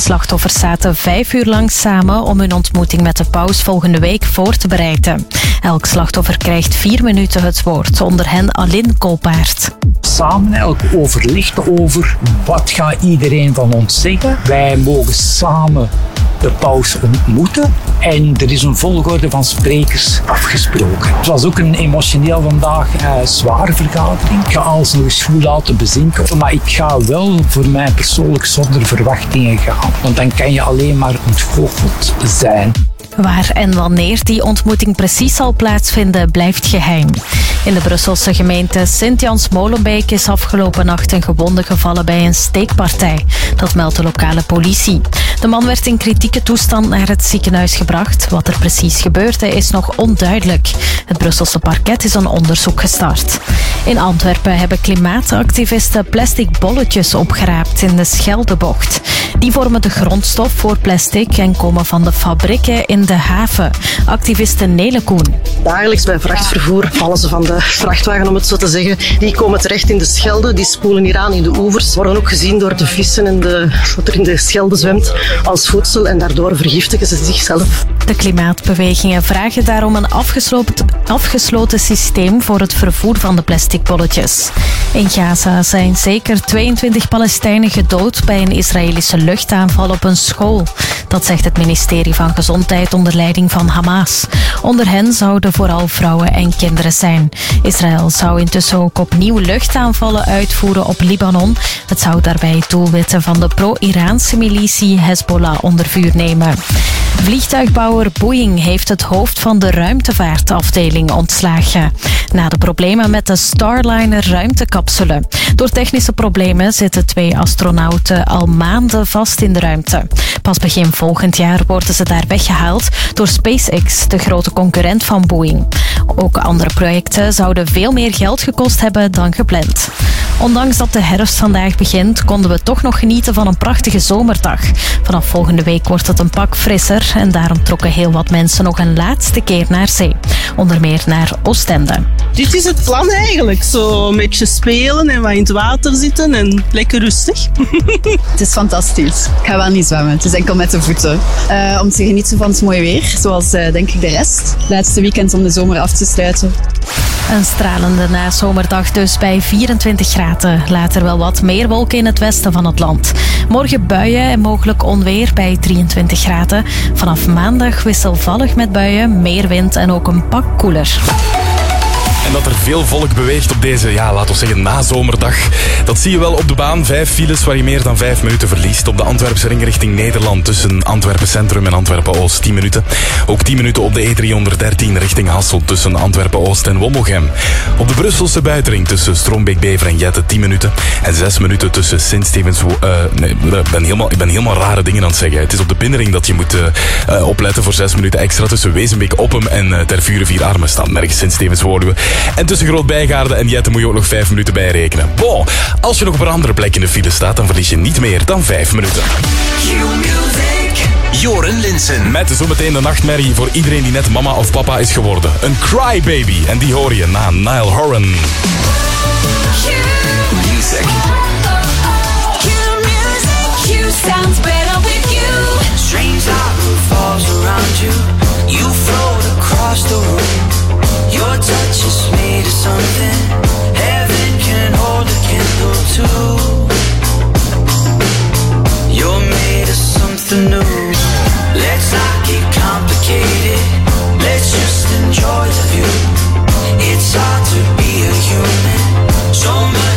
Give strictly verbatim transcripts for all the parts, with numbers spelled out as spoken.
slachtoffers zaten vijf uur lang samen om hun ontmoeting met de paus volgende week voor te bereiden. Elk slachtoffer krijgt vier minuten het woord, onder hen Aline Kolpaert. Samen eigenlijk overlegd over wat gaat iedereen van ons zeggen. Wij mogen samen de paus ontmoeten en er is een volgorde van sprekers afgesproken. Het was ook een emotioneel vandaag eh, zware vergadering. Ik ga alles nog eens goed laten bezinken, maar ik ga wel voor mij persoonlijk zonder verwachtingen gaan, want dan kan je alleen maar ontgoocheld zijn. Waar en wanneer die ontmoeting precies zal plaatsvinden, blijft geheim. In de Brusselse gemeente Sint-Jans-Molenbeek is afgelopen nacht een gewonde gevallen bij een steekpartij. Dat meldt de lokale politie. De man werd in kritieke toestand naar het ziekenhuis gebracht. Wat er precies gebeurde is nog onduidelijk. Het Brusselse parket is een onderzoek gestart. In Antwerpen hebben klimaatactivisten plastic bolletjes opgeraapt in de Scheldebocht. Die vormen de grondstof voor plastic en komen van de fabrieken in de haven. Activiste Nele Koen. Dagelijks bij vrachtvervoer vallen ze van de vrachtwagen, om het zo te zeggen. Die komen terecht in de Schelde, die spoelen hier aan in de oevers. Worden ook gezien door de vissen en de, wat er in de Schelde zwemt als voedsel en daardoor vergiftigen ze zichzelf. De klimaatbewegingen vragen daarom een afgesloten, afgesloten systeem voor het vervoer van de plastic bolletjes. In Gaza zijn zeker tweeëntwintig Palestijnen gedood bij een Israëlische luchtaanval op een school. Dat zegt het ministerie van Gezondheid onder leiding van Hamas. Onder hen zouden vooral vrouwen en kinderen zijn. Israël zou intussen ook opnieuw luchtaanvallen uitvoeren op Libanon. Het zou daarbij doelwitten van de pro-Iraanse militie Hezbollah onder vuur nemen. Vliegtuigbouwer Boeing heeft het hoofd van de ruimtevaartafdeling ontslagen. Na de problemen met de Starliner ruimtecapsule. Door technische problemen zitten twee astronauten al maanden vast in de ruimte. Pas begin volgend jaar worden ze daar weggehaald door SpaceX, de grote concurrent van Boeing. Ook andere projecten zouden veel meer geld gekost hebben dan gepland. Ondanks dat de herfst vandaag begint, konden we toch nog genieten van een prachtige zomerdag. Vanaf volgende week wordt het een pak frisser en daarom trokken heel wat mensen nog een laatste keer naar zee. Onder meer naar Oostende. Dit is het plan eigenlijk. Zo een beetje spelen en wat in het water zitten en lekker rustig. Het is fantastisch. Ik ga wel niet zwemmen. Het is enkel met de voeten. Uh, om te genieten van het mooie weer, zoals uh, denk ik de rest. Laatste weekend om de zomer af te sluiten. Een stralende nazomerdag dus bij vierentwintig graden. Later wel wat meer wolken in het westen van het land. Morgen buien en mogelijk onweer bij drieëntwintig graden. Vanaf maandag wisselvallig met buien, meer wind en ook een pak koeler. En dat er veel volk beweegt op deze, ja, laten we zeggen, nazomerdag. Dat zie je wel op de baan. Vijf files waar je meer dan vijf minuten verliest. Op de Antwerpse ring richting Nederland tussen Antwerpen Centrum en Antwerpen Oost tien minuten. Ook tien minuten op de E driehonderddertien richting Hasselt tussen Antwerpen Oost en Wommelgem. Op de Brusselse buitenring tussen Stroombeek-Bever en Jette tien minuten. En zes minuten tussen Sint-Stevens... Uh, nee, ik ben, helemaal, ik ben helemaal rare dingen aan het zeggen. Het is op de binnenring dat je moet uh, uh, opletten voor zes minuten extra tussen Wezenbeek, Oppem en uh, Tervuren Vier Armen staan. Nergens Sint-Stevens Woluwe. En tussen Groot-Bijgaarde en Jette moet je ook nog vijf minuten bijrekenen. Bon, als je nog op een andere plek in de file staat, dan verlies je niet meer dan vijf minuten. Joren Linssen. Met zometeen de nachtmerrie voor iedereen die net mama of papa is geworden. Een crybaby. En die hoor je na Niall Horan. Music. You sounds better with you. Strange love falls around you. You float across the room. Your touch is made of something heaven can hold a candle to. You're made of something new. Let's not get complicated. Let's just enjoy the view. It's hard to be a human. So much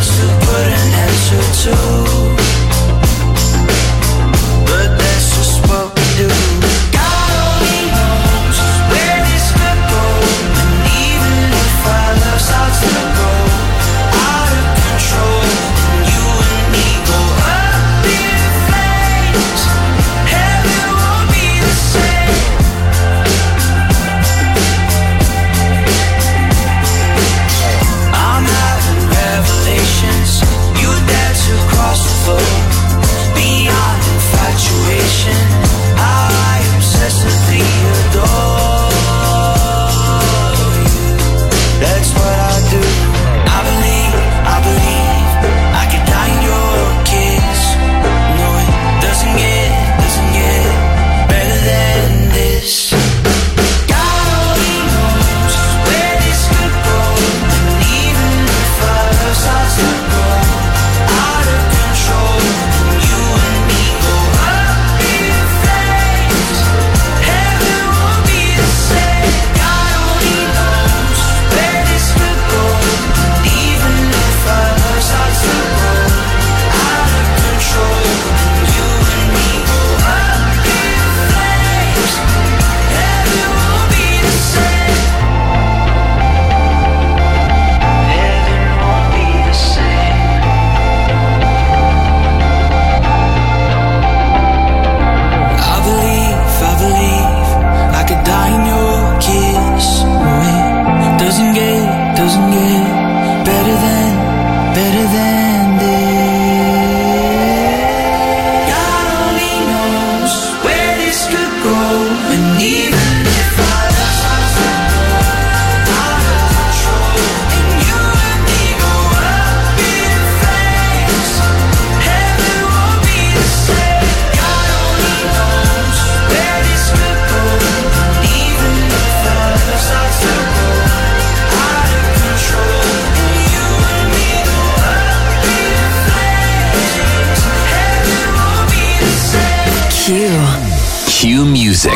Q Music.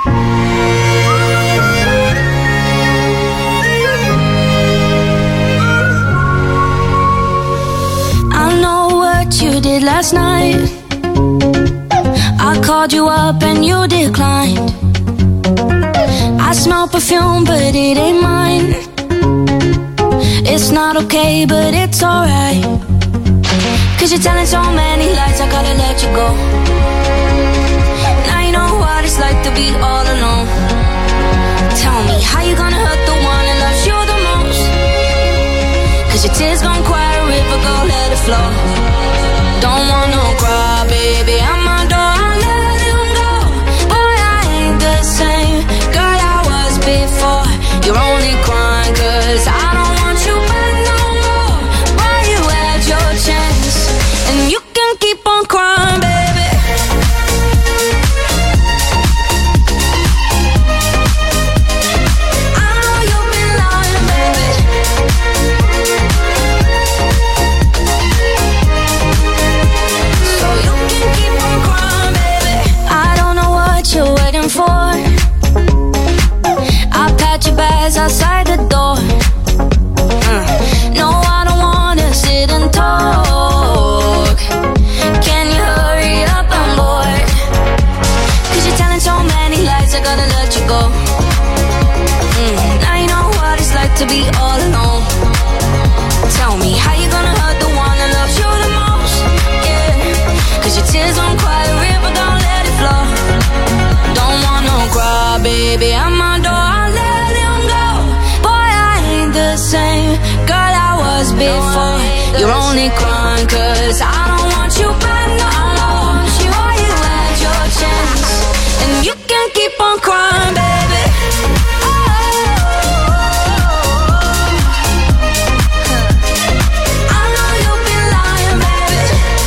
I know what you did last night. I called you up and you declined. I smell perfume but it ain't mine. It's not okay but it's alright. Cause you're telling so many lies, I gotta let you go. Now you know what it's like to be all alone. Tell me, how you gonna hurt the one that loves you the most? Cause your tears gon' quiet a river, go let it flow. Don't want no cry, baby, I'm my door, I'll let him go. Boy, I ain't the same girl I was before. You're only crying cause I don't want you back no more. Boy, you had your chance and you can keep on crying, baby. I know you've been lying, baby. So you can keep on crying, baby. I don't know what you're waiting for. I'll pat your bags outside the door. uh. No, I don't wanna sit and talk. Can you hurry up, I'm bored. Cause you're telling so many lies, I gotta let you go. mm. Now you know what it's like to be all alone. Tell me, how you gonna hurt the one that loves you the most? Yeah, cause your tears don't quiet a river, don't let it flow. Don't want no cry, baby, I'm my door, I'll let him go. Boy, I ain't the same girl I was before. You're only crying cause I don't want you back no more. Boy, you had your chance and you can keep on crying, baby. I know you've been lying, baby.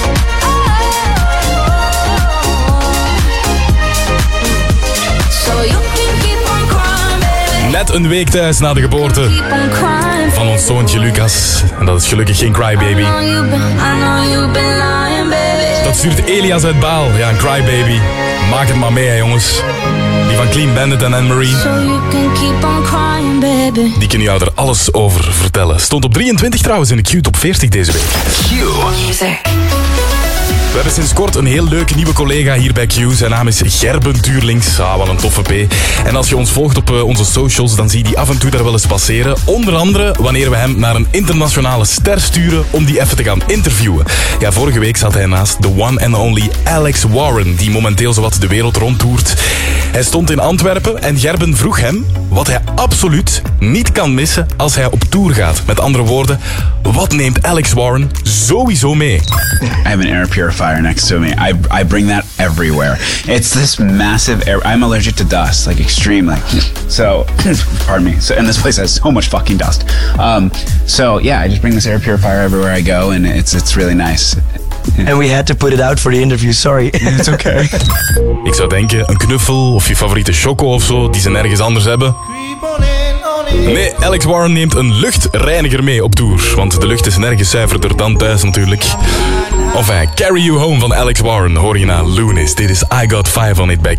So you can keep on crying, baby. Net een week thuis na de geboorte Keep on crying. van ons zoontje Lucas. En dat is gelukkig geen crybaby. I know you've been, I know you've been lying, baby. Dat stuurt Elias uit Baal. Ja, een crybaby. Maak het maar mee, hè, jongens. Die van Clean Bandit en Anne-Marie. So you can keep on crying, baby. Die kunnen jou er alles over vertellen. Stond op drieëntwintig trouwens in de Q Top veertig deze week. Q Music. We hebben sinds kort een heel leuke nieuwe collega hier bij Q. Zijn naam is Gerben Tuurlings. Ah, wat een toffe P. En als je ons volgt op uh, onze socials, dan zie je die af en toe daar wel eens passeren. Onder andere wanneer we hem naar een internationale ster sturen om die even te gaan interviewen. Ja, vorige week zat hij naast the one and only Alex Warren, die momenteel zowat de wereld rondtoert. Hij stond in Antwerpen en Gerben vroeg hem wat hij absoluut niet kan missen als hij op tour gaat. Met andere woorden, wat neemt Alex Warren sowieso mee? I have an air purifier next to me. I, I bring that everywhere. It's this massive air. I'm allergic to dust, like extremely. So, pardon me. So, and this place has so much fucking dust. Um, so yeah, I just bring this air purifier everywhere I go, and it's it's really nice. And we had to put it out for the interview, sorry. It's okay. Ik zou denken, een knuffel of je favoriete choco of zo, die ze nergens anders hebben. Nee, Alex Warren neemt een luchtreiniger mee op tour. Want de lucht is nergens zuiverder dan thuis natuurlijk. Enfin, Carry You Home van Alex Warren hoor je na Lunis. Dit is I Got Five on It by Q.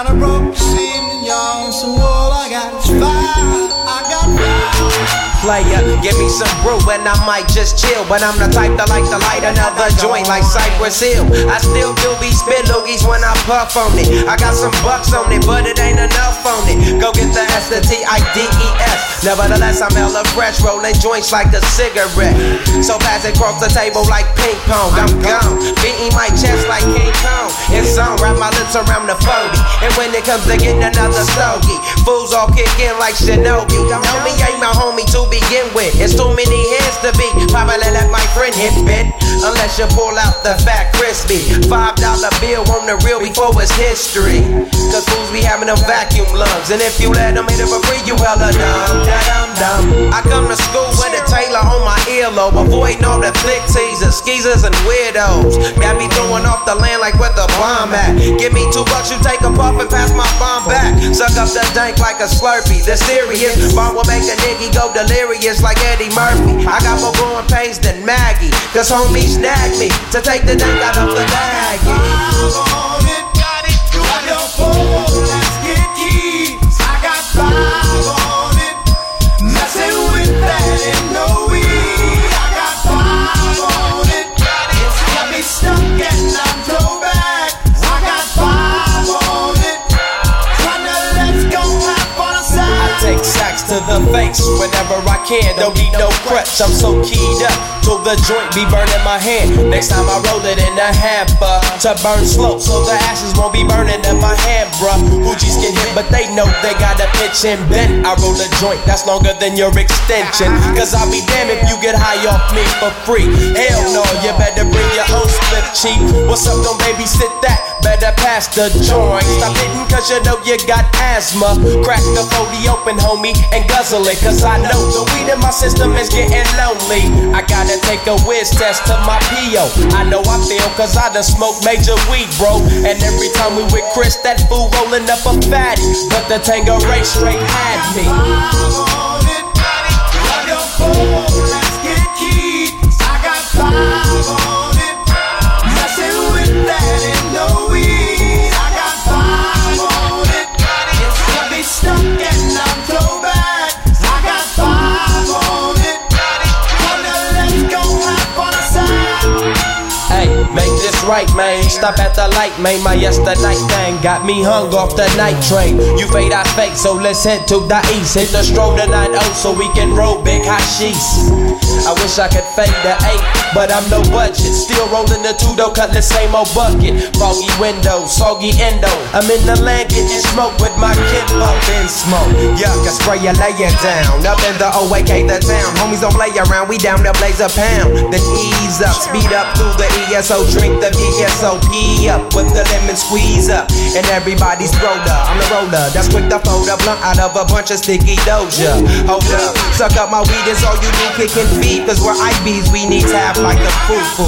Player, give me some brew and I might just chill. But I'm the type that like to light another joint like Cypress Hill. I still do be spit loogies when I puff on it. I got some bucks on it, but it ain't enough on it. Go get the S, the T I D E S. Nevertheless, I'm hella fresh, rolling joints like a cigarette. So pass it across the table like ping pong. I'm gone, beating my chest like King Kong. It's on, wrap my lips around the forty. And when it comes to getting another stogie, fools all kick in like Shinobi. Know me ain't my homie to begin with. It's too many heads to be. Probably let my friend hit bit. Unless you pull out the fat crispy five dollar bill on the real before it's history. Cause fools be having them vacuum lungs. And if you let them hit it for free, you hella dumb. Dumb, dumb. I come to school with a Taylor on my earlobe, avoiding all the flick teasers, skeezers, and weirdos. Got me throwing off the land like where the bomb at. Give me two bucks, you take a puff and pass my bomb back. Suck up the dank like a Slurpee. The serious bomb will make a nigga go delirious like Eddie Murphy. I got more growing pains than Maggie, cause homies snagged me to take the dank out of the bag. Yeah. to the face whenever I can. Don't need no crutch, I'm so keyed up till the joint be burning my hand. Next time I roll it in a hamper to burn slow, so the ashes won't be burning in my hand, bruh. Hoogies get hit, but they know they gotta pitch and bend. I roll a joint that's longer than your extension, cause I'll be damned if you get high off me for free. Hell no, you better bring your own split cheap. What's up, don't babysit that? Better pass the joint. Stop hitting cause you know you got asthma. Crack the forty open, homie, and guzzle it, cause I know the weed in my system is getting lonely. I gotta take a whiz test to my P O. I know I feel cause I done smoked major weed, bro. And every time we with Chris, that fool rolling up a fatty, but the Tangeray straight had me. Let's get keyed. I got five on it. Messing with that and no weed. I got five on it. It's gonna be stuck and I'm throwback. I got five on it. Wanna let's go hop on a side. Hey, make this right, man. Stop at the light, man. My yesterday thing got me hung off the night train. You fade, I fake, so let's head to the east. Hit the stroll tonight, oh, so we can roll big hashish. I wish I could fade the eight, but I'm no budget. Still rolling the two, though, cut the same old bucket. Foggy window, soggy endo. I'm in the land getting smoke with my kid up in smoke. Yuck, I spray you, lay it down. Up in the O A K, the town. Homies don't play around, we down to blaze a pound. Then ease up, speed up through the E S O. Drink the V S O P up with the lemon squeeze up. And everybody's roller, I'm the roller. That's quick to fold a blunt out of a bunch of sticky doja. Hold up, suck up my weed, it's all you do, kicking feet. Cause we're I Bs, we need to have like a foo-foo.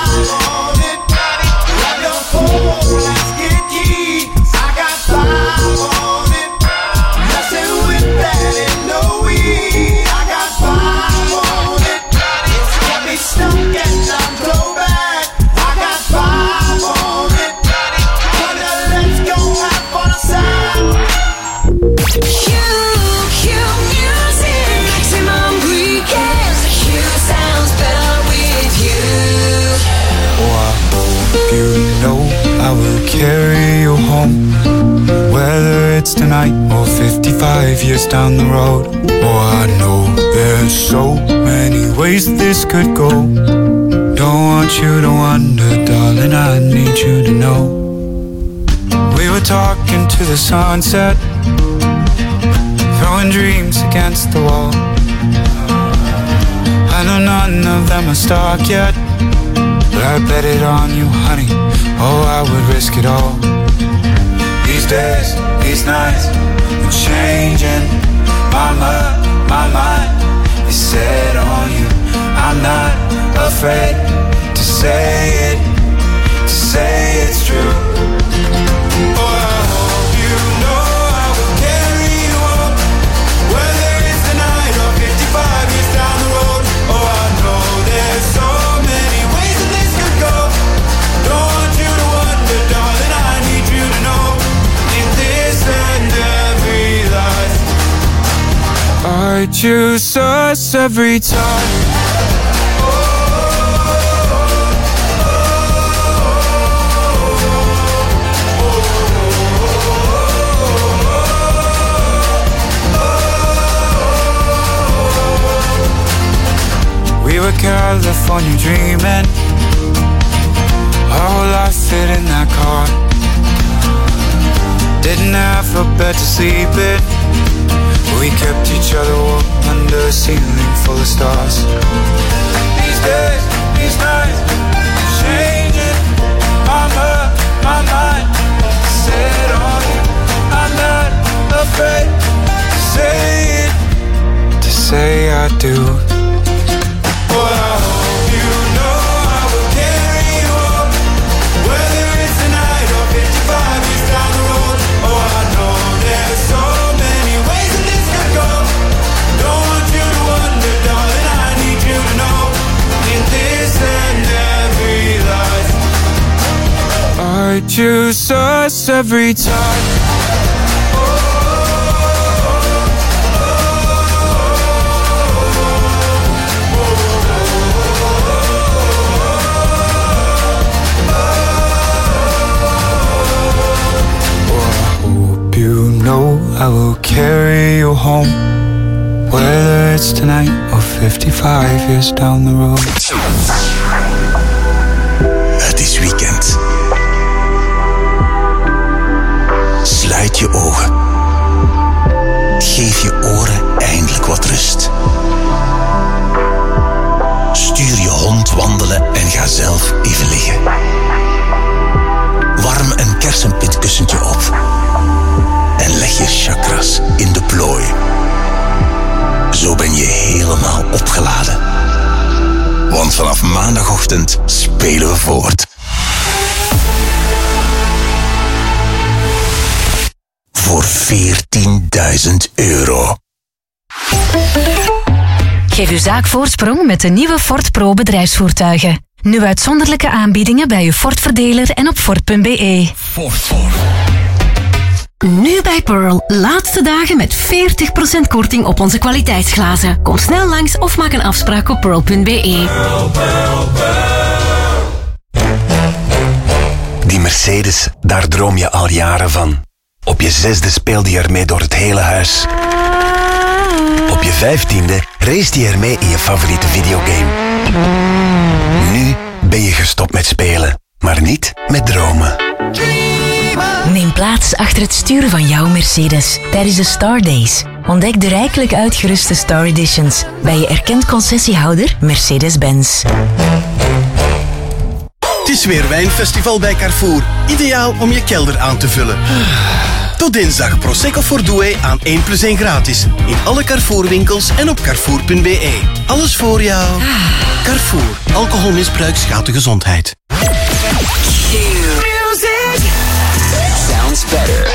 Let's get keyed. I got five on it. Messing with that and no weed. I got five on it. It's gonna be stuck and I'm throwback. I got five on it. Wanna let's go hop on a side. Q, Q music, maximum weekends. Q sounds better with you. Oh, I hope you know I will carry you home, whether it's tonight or fifty-five years down the road. Oh, I know there's so many ways this could go. Don't want you to wonder, darling, I need you to know. We were talking to the sunset, throwing dreams against the wall. I know none of them are stuck yet, but I bet it on you, honey. Oh, I would risk it all. These days, these nights, I'm changing. Mama, my mind is set on you. I'm not afraid to say it, to say it's true. Oh, I hope you know I will carry you home, whether it's tonight or fifty-five years down the road. Oh, I know there's so many ways that this could go. Don't want you to wonder, darling, I need you to know. In this and every life, I choose us every time. We were California dreaming, our whole life fit in that car. Didn't have a bed to sleep in, we kept each other warm under a ceiling full of stars. These days, these nights, changing. Mama, my mind set on you. I'm not afraid to say it, to say I do. But I hope you know I will carry you home, whether it's tonight or fifty-five years down the road. Oh, I know there's so many ways that this could go. Don't want you to wonder, darling, I need you to know. In this and every life, I choose us every time. I will carry you home, Whether it's tonight or fifty-five years down the road. Het is weekend. Sluit je ogen. Geef je oren eindelijk wat rust. Stuur je hond wandelen en ga zelf even liggen. Warm een kersenpitkussentje op. En leg je chakras in de plooi. Zo ben je helemaal opgeladen. Want vanaf maandagochtend spelen we voort. Voor veertienduizend euro. Geef uw zaak voorsprong met de nieuwe Ford Pro bedrijfsvoertuigen. Nu uitzonderlijke aanbiedingen bij uw Ford-verdeler en op Ford punt b e. Ford, Ford. Nu bij Pearl. Laatste dagen met veertig procent korting op onze kwaliteitsglazen. Kom snel langs of maak een afspraak op pearl punt b e. Die Mercedes, daar droom je al jaren van. Op je zesde speelde je ermee door het hele huis. Op je vijftiende race je ermee in je favoriete videogame. Nu ben je gestopt met spelen, maar niet met dromen. Neem plaats achter het stuur van jouw Mercedes tijdens de Star Days. Ontdek de rijkelijk uitgeruste Star Editions bij je erkend concessiehouder Mercedes-Benz. Het is weer Wijnfestival bij Carrefour. Ideaal om je kelder aan te vullen. Tot dinsdag Prosecco Fordoe aan één plus één gratis. In alle Carrefour-winkels en op carrefour punt b e. Alles voor jou. Carrefour. Alcoholmisbruik schaadt de gezondheid. Sounds better.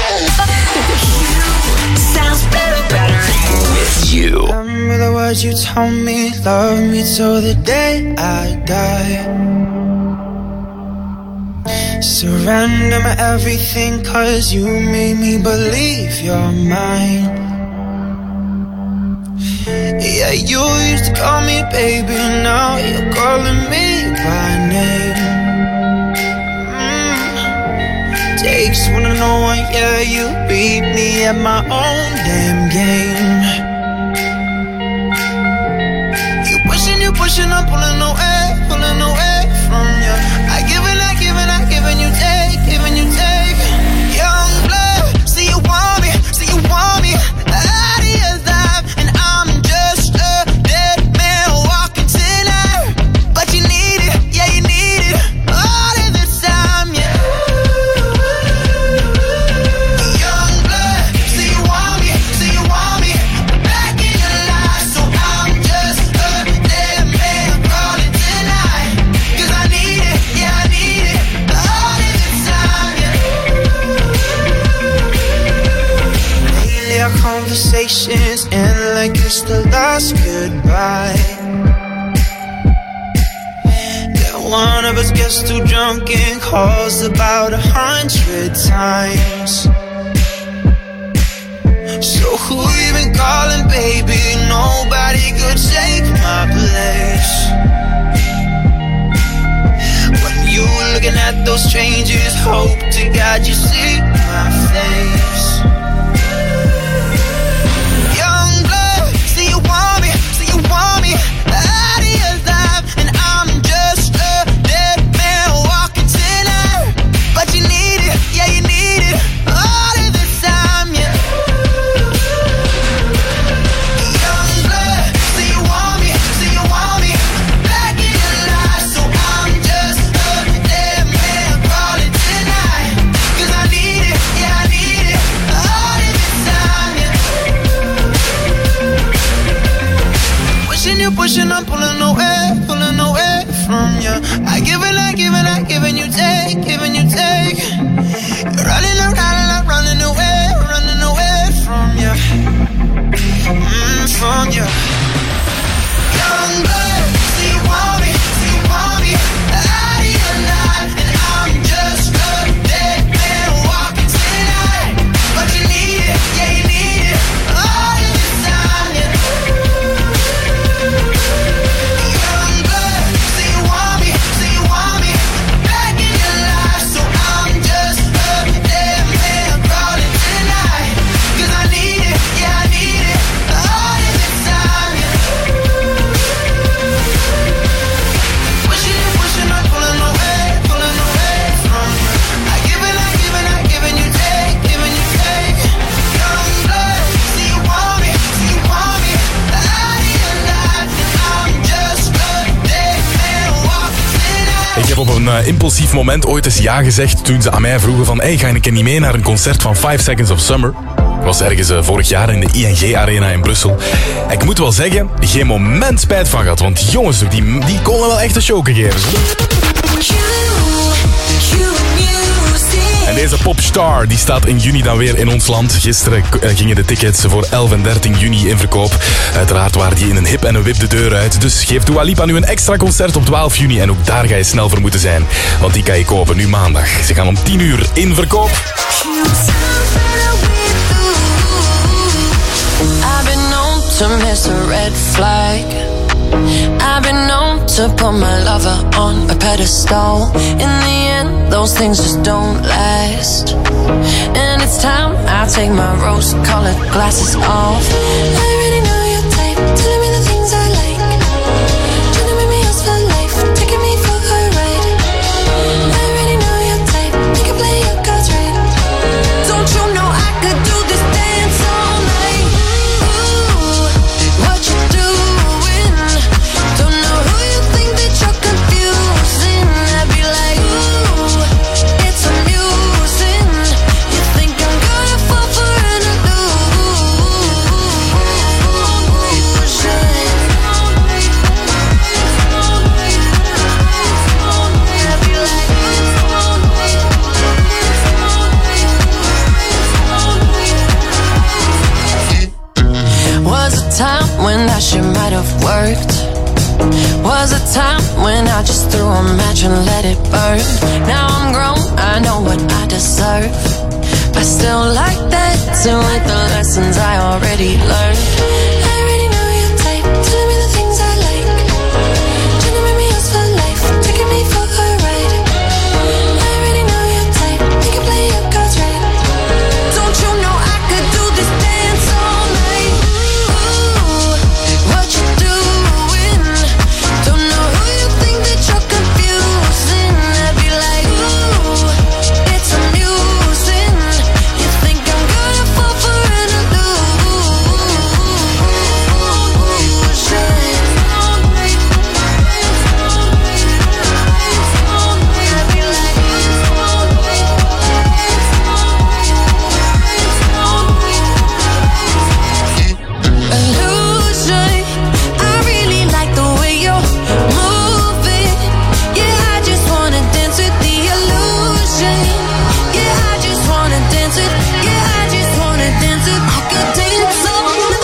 Sounds better, better. With you. Remember the words you told me, love me till the day I die. Surrender my everything, cause you made me believe you're mine. Yeah, you used to call me baby, now you're calling me by name. Mm. Takes one to know one, yeah, you beat me at my own damn game. You pushing, you pushing, I'm pulling away, pulling away from you. I give it, I give it, I give it, you take, giving you take. Young blood, see you want me, see you want me out of your life, and I'm just a dead man walking tonight. But you need it, yeah, you need it all of the time, yeah. Young blood, see you want me, see you want me back in your life, so I'm just a dead man calling tonight. Cause I need it, yeah, I need it all of the time, yeah. Lately our conversations end like it's the last goodbye. Then one of us gets too drunk and calls about a hundred times. So who you been calling, baby? Nobody could take my place. When you looking at those strangers, hope to God you see my face. Young blood, see you want me, see you want me out of your life, and I'm just a dead man walking tonight. But you need it, yeah, you need it all of the time, yeah. Young blood, see you want me, see you want me back in your life, so I'm just a dead man calling tonight. Cause I need it, yeah, I need it all of the time, yeah. Pushing you, pushing, I'm pulling away, pulling away from you. I give it, I give it, I give it, you take, giving you take. You're running around, I'm running away, running away from you, mm, from you. Young blood, see you want me, see you want me out of your life, and I'm just a dead man walking tonight. But you need it, yeah, you need it all of the time, yeah. Young blood, see you want me, see you want me back in your life, so I'm just a dead man calling tonight. Cause I need it, yeah, I need it all of the time. een uh, impulsief moment ooit eens ja gezegd toen ze aan mij vroegen van hey, ga je een keer niet mee naar een concert van Five Seconds of Summer? Ik was ergens uh, vorig jaar in de I N G Arena in Brussel. En ik moet wel zeggen, geen moment spijt van gehad. Want jongens, die, die konden wel echt een show geven. En deze popstar die staat in juni dan weer in ons land. Gisteren gingen de tickets voor elf en dertien juni in verkoop. Uiteraard waren die in een hip en een wip de deur uit. Dus geeft Dua Lipa nu een extra concert op twaalf juni. En ook daar ga je snel voor moeten zijn. Want die kan je kopen nu maandag. Ze gaan om tien uur in verkoop. I've been known to miss a red flag. I've been known to put my lover on a pedestal. In the end, those things just don't last. And it's time I take my rose-colored glasses off. I already know your type, telling me the things I like. Trying to make me yours for life, taking me for a ride. I already know your type, you can play your cards right. Don't you know I could do this dance all night? Ooh, what you doing? Don't know who you think that you're confusing. I'd be like, ooh, it's amusing. You think I'm gonna fall for an illusion. Was a time when that shit might have worked. Was a time when I just threw a match and let it burn. Now I'm grown, I know what I deserve. I still like that, to like the lessons I already learned. I already know your type, telling me the things I like. Trying to make me yours for life, taking me for a ride. I already know your type, you can play your cards right. Don't you know I could do this dance all night? Ooh, what you doing? Don't know who you think that you're confusing. I'd be like, ooh, it's amusing. You think I'm gonna fall for an illusion. I'd be like, illusion. I really like the way you're moving. Yeah, I just wanna dance with the illusion. Yeah, I just wanna dance with. Yeah, I just wanna dance with. I could dance all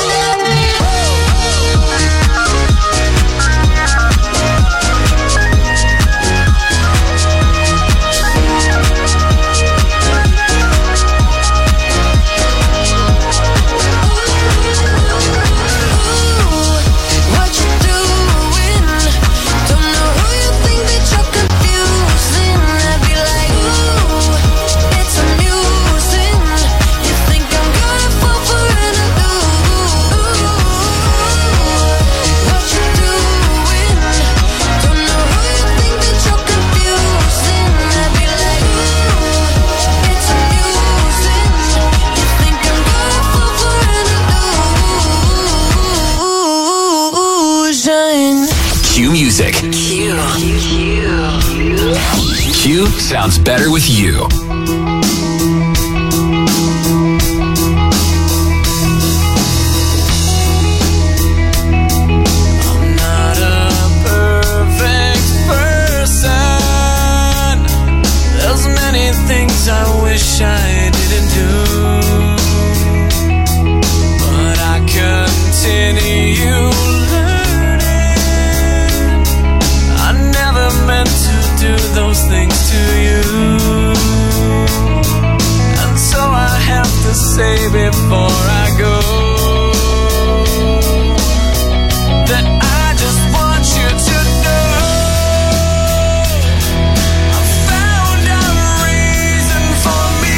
what you doing? Don't know who you think that you're confusing. I'd be like, ooh, it's amusing. You think I'm gonna fall for an illusion. What you doing? Don't know who you think that you're confusing. I'd be like, ooh, it's amusing. You think I'm gonna fall for an illusion. Q Music. Q. Q sounds better with you. Not a perfect person. There's many things I wish I didn't do, but I continue learning. I never meant to do those things to you, and so I have to say before I go that I just want you to know I found a reason for me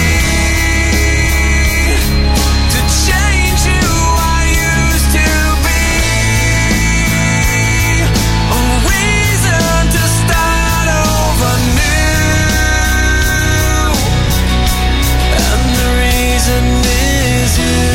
to change who I used to be, a reason to start over new, and the reason is you.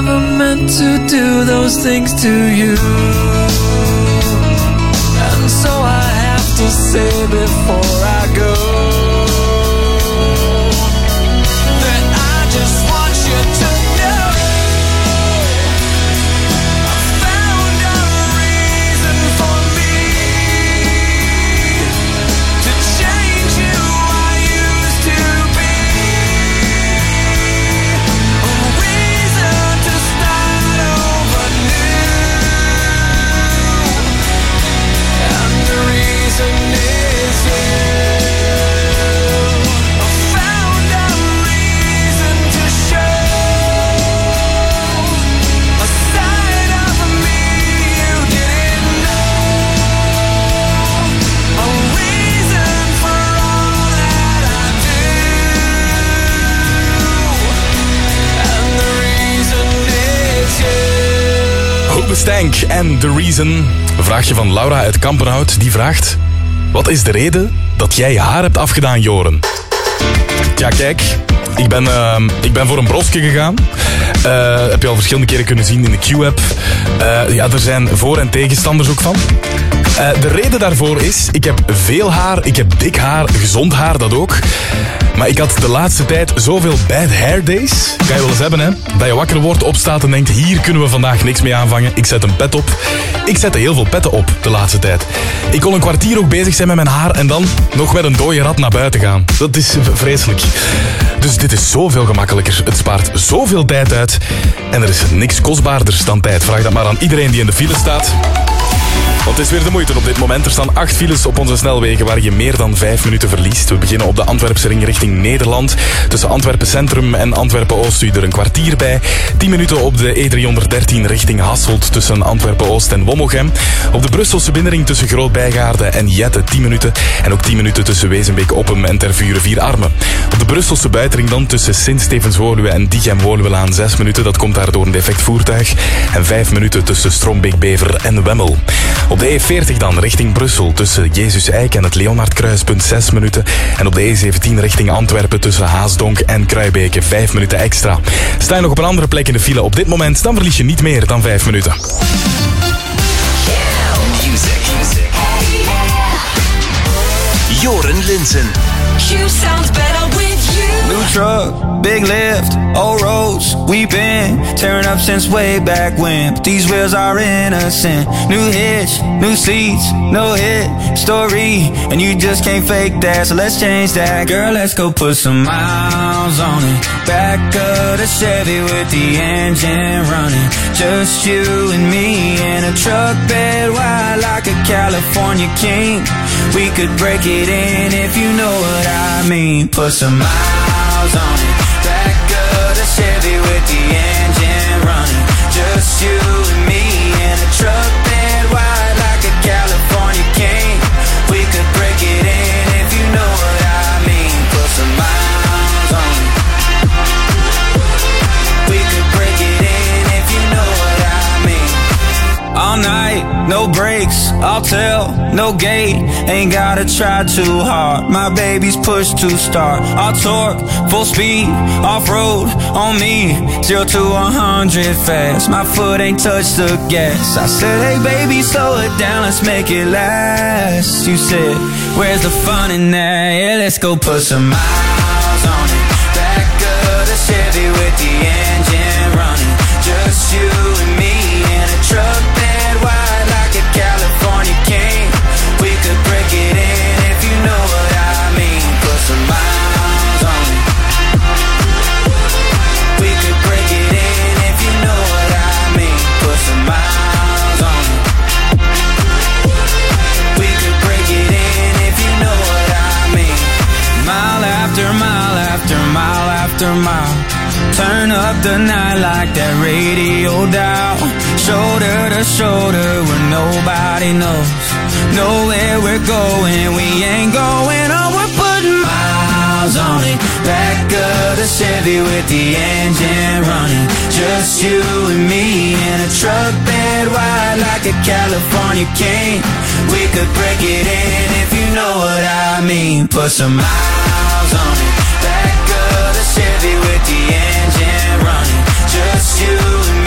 never meant to do those things to you. And so I have to say before I go that I just want you to know I found a reason for me to change who I used to be. A reason to start over new. And the reason is you. I found a reason to show a side of me you didn't know. A reason for all that I do. And the reason is you. Hoobastank en The Reason. Een vraagje van Laura uit Kampenhout. Die vraagt: wat is de reden dat jij je haar hebt afgedaan, Joren? Tja, kijk. Ik ben, uh, ik ben voor een brosje gegaan. Uh, heb je al verschillende keren kunnen zien in de Q-app. Uh, ja, er zijn voor- en tegenstanders ook van. Uh, de reden daarvoor is, ik heb veel haar, ik heb dik haar, gezond haar, dat ook. Maar ik had de laatste tijd zoveel bad hair days. Kan je wel eens hebben, hè? Dat je wakker wordt, opstaat en denkt, hier kunnen we vandaag niks mee aanvangen. Ik zet een pet op. Ik zette heel veel petten op de laatste tijd. Ik kon een kwartier ook bezig zijn met mijn haar en dan nog met een dode rat naar buiten gaan. Dat is vreselijk. Dus dit is zoveel gemakkelijker. Het spaart zoveel tijd uit. En er is niks kostbaarder dan tijd. Vraag dat maar aan iedereen die in de file staat. Want het is weer de moeite op dit moment. Er staan acht files op onze snelwegen waar je meer dan vijf minuten verliest. We beginnen op de Antwerpse ring richting Nederland. Tussen Antwerpen Centrum en Antwerpen Oost doe je er een kwartier bij. tien minuten op de E driehonderddertien richting Hasselt tussen Antwerpen Oost en Wommegem. Op de Brusselse binnenring tussen Groot-Bijgaarde en Jette tien minuten. En ook tien minuten tussen Wezenbeek-Oppem en Tervuren-Vier-Armen. Op de Brusselse buitenring dan tussen Sint-Stevens-Woluwe en Diegem-Woluwelaan zes minuten. Dat komt daar door een defect voertuig. En vijf minuten tussen Strombeek-Bever en Wemmel. Op de E veertig dan richting Brussel tussen Jezus Eik en het Leonhardkruispunt zes minuten. En op de E zeventien richting Antwerpen tussen Haasdonk en Kruibeke vijf minuten extra. Sta je nog op een andere plek in de file op dit moment, dan verlies je niet meer dan vijf minuten. Joren Linsen. Q sounds better with you. New truck, big lift, old roads. We've been tearing up since way back when. But these wheels are innocent. New hitch, new seats, no hit story. And you just can't fake that, so let's change that. Girl, let's go put some miles on it. Back of the Chevy with the engine running. Just you and me in a truck bed wide like a California king. We could break it in if you know what I mean. Put some miles on it. Back of the Chevy with the engine running. Just you and me in a truck bed wide like a California king. We could break it in if you know what I mean. Put some miles on it. We could break it in if you know what I mean. All night, no breaks, I'll tell, no gate. Ain't gotta try too hard, my baby's push to start. I'll torque, full speed, off-road, on me. Zero to a hundred fast, my foot ain't touched the gas. I said, hey baby, slow it down, let's make it last. You said, where's the fun in that? Yeah, let's go put some miles on it. Back of the Chevy with the engine running. Just you and me in a truck bed wide like a California king. We could break it in if you know what I mean. Put some miles on it. We could break it in if you know what I mean. Put some miles on it. We could break it in if you know what I mean. Mile after mile after mile after mile. Turn up the night like that radio dial. Shoulder to shoulder where nobody knows. Know where we're going, we ain't going on. We're putting miles on it. Back of the Chevy with the engine running. Just you and me in a truck bed wide like a California king. We could break it in if you know what I mean. Put some miles on it. Back of the Chevy with the engine running. Just you and me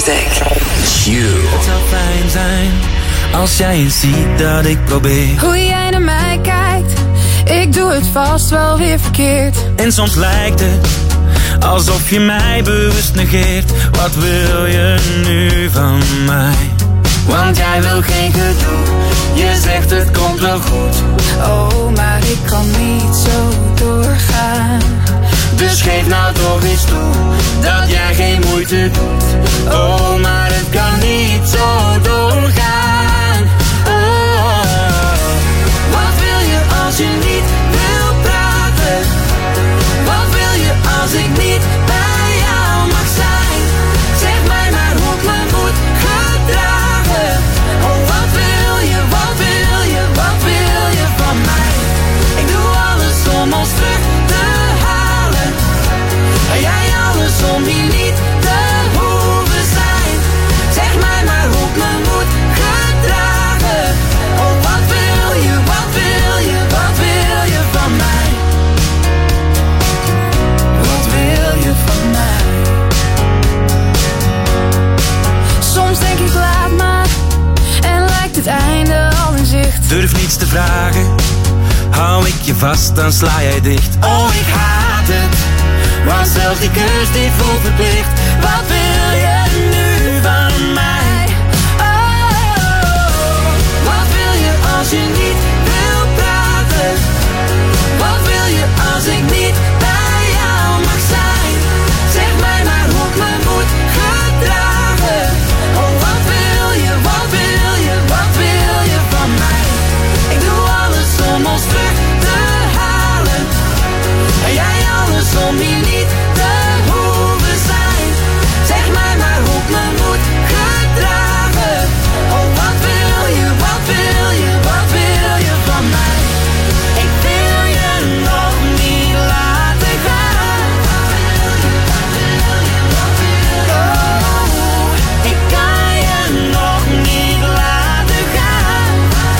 Music. Q. Het zou fijn zijn als jij eens ziet dat ik probeer. Hoe jij naar mij kijkt, ik doe het vast wel weer verkeerd. En soms lijkt het alsof je mij bewust negeert. Wat wil je nu van mij? Want jij wil geen gedoe, je zegt het komt wel goed. Oh, maar ik kan niet zo doorgaan. Dus geef nou toch eens toe, dat jij geen moeite doet. Oh, maar het kan niet zo doorgaan. Oh, wat wil je als je niet wil praten? Wat wil je als ik niet bij jou mag zijn? Zeg mij maar hoe ik me moet gedragen. Oh, wat wil je, wat wil je, wat wil je van mij? Ik doe alles om ons terug te halen. En jij alles om hier niet te hoeven zijn. Zeg mij maar hoe ik me moet gedragen. Oh, wat wil je, wat wil je, wat wil je van mij? Wat wil je van mij? Soms denk ik laat maar, en lijkt het einde al in zicht. Durf niets te vragen, hou ik je vast, dan sla jij dicht. Oh, ik haat het, want zelfs die keus die voelt verplicht. Wat wil je nu van mij? Oh, wat wil je als je niet wil praten? Wat wil je als ik niet bij jou mag zijn? Zeg mij maar hoe ik me moet gedragen. Oh, wat wil je, wat wil je, wat wil je van mij? Ik doe alles om ons terug te halen. En jij alles om hier niet te hoeven zijn. Zeg mij maar hoe ik me moet gedragen. Oh, wat wil je, wat wil je, wat wil je van mij? Ik wil je nog niet laten gaan. Oh, ik kan je nog niet laten gaan.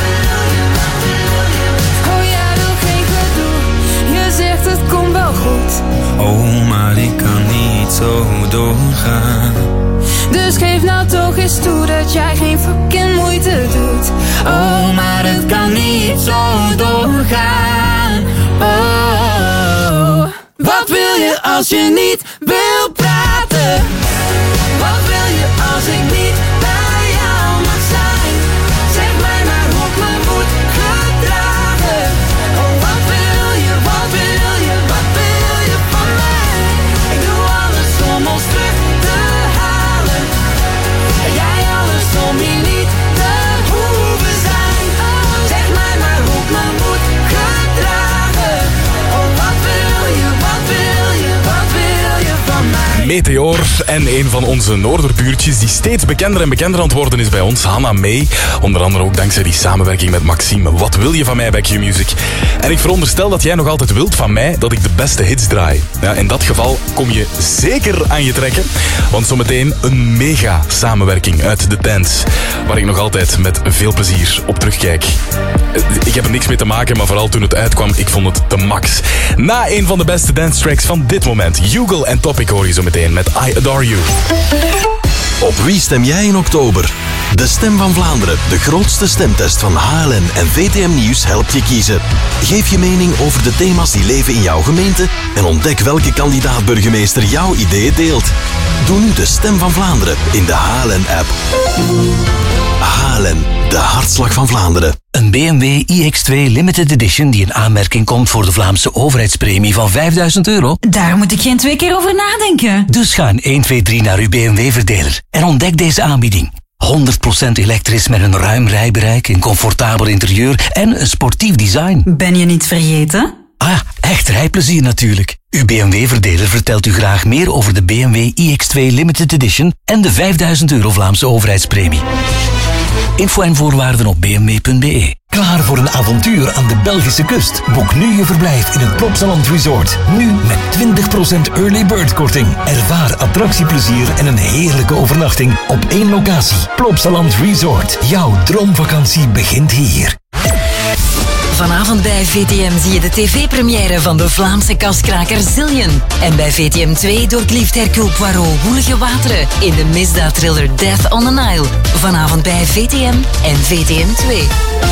Oh, jij wil geen gedoe, je zegt het komt wel goed. Oh, maar ik kan niet zo doorgaan. Dus geef nou toch eens toe dat jij geen fucking moeite doet. Oh, maar het kan niet zo doorgaan. Oh, wat wil je als je niet wil praten? Wat wil je als ik niet bij jou mag zijn? Zeg mij maar hoe ik me moet gedragen. Oh, wat wil je, wat wil je, wat wil je van mij? Ik doe alles om ons terug te halen. En jij alles om hier niet te hoeven zijn. Zeg mij maar hoe ik me moet gedragen. Oh, wat wil je, wat wil je, wat wil je van mij? Meteor en een van onze noorderbuurtjes die steeds bekender en bekender aan het worden is bij ons, Hannah May. Onder andere ook dankzij die samenwerking met Maxime. Wat wil je van mij bij Q-Music? En ik veronderstel dat jij nog altijd wilt van mij dat ik de beste hits draai. Ja, in dat geval kom je zeker aan je trekken, want zometeen een mega samenwerking uit de dance, waar ik nog altijd met veel plezier op terugkijk. Ik heb er niks mee te maken, maar vooral toen het uitkwam, ik vond het de max. Na een van de beste dance tracks van dit moment, Hugo en Topic hoor je zo meteen met I Adore You. Op wie stem jij in oktober? De Stem van Vlaanderen, de grootste stemtest van H L N en V T M Nieuws helpt je kiezen. Geef je mening over de thema's die leven in jouw gemeente en ontdek welke kandidaat-burgemeester jouw ideeën deelt. Doe nu de Stem van Vlaanderen in de H L N-app. H L N, de hartslag van Vlaanderen. Een B M W i X twee Limited Edition die in aanmerking komt voor de Vlaamse overheidspremie van vijfduizend euro? Daar moet ik geen twee keer over nadenken. Dus ga in één twee drie naar uw B M W-verdeler en ontdek deze aanbieding. honderd procent elektrisch met een ruim rijbereik, een comfortabel interieur en een sportief design. Ben je niet vergeten? Ah, echt rijplezier natuurlijk. Uw B M W-verdeler vertelt u graag meer over de B M W i X twee Limited Edition en de vijfduizend euro Vlaamse overheidspremie. Info en voorwaarden op b m w punt b e. Klaar voor een avontuur aan de Belgische kust? Boek nu je verblijf in het Plopsaland Resort. Nu met twintig procent early bird korting. Ervaar attractieplezier en een heerlijke overnachting op één locatie. Plopsaland Resort. Jouw droomvakantie begint hier. Vanavond bij V T M zie je de tv-première van de Vlaamse kaskraker Zillion. En bij V T M twee doorklieft Hercule Poirot woelige wateren in de misdaadthriller Death on the Nile. Vanavond bij V T M en V T M twee.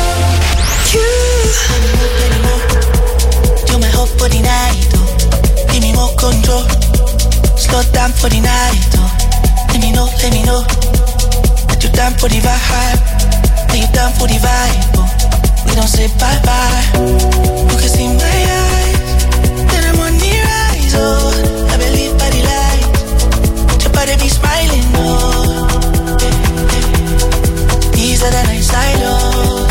You're my hope for the night, oh. Give me more control. Slow down for the night, oh. Let me know, let me know. That you down for the vibe. That you down for the vibe, oh. We don't say bye-bye. You can see my eyes. Then I'm on the rise, oh. I believe by the light. Your body be smiling, oh. These are the nights I love.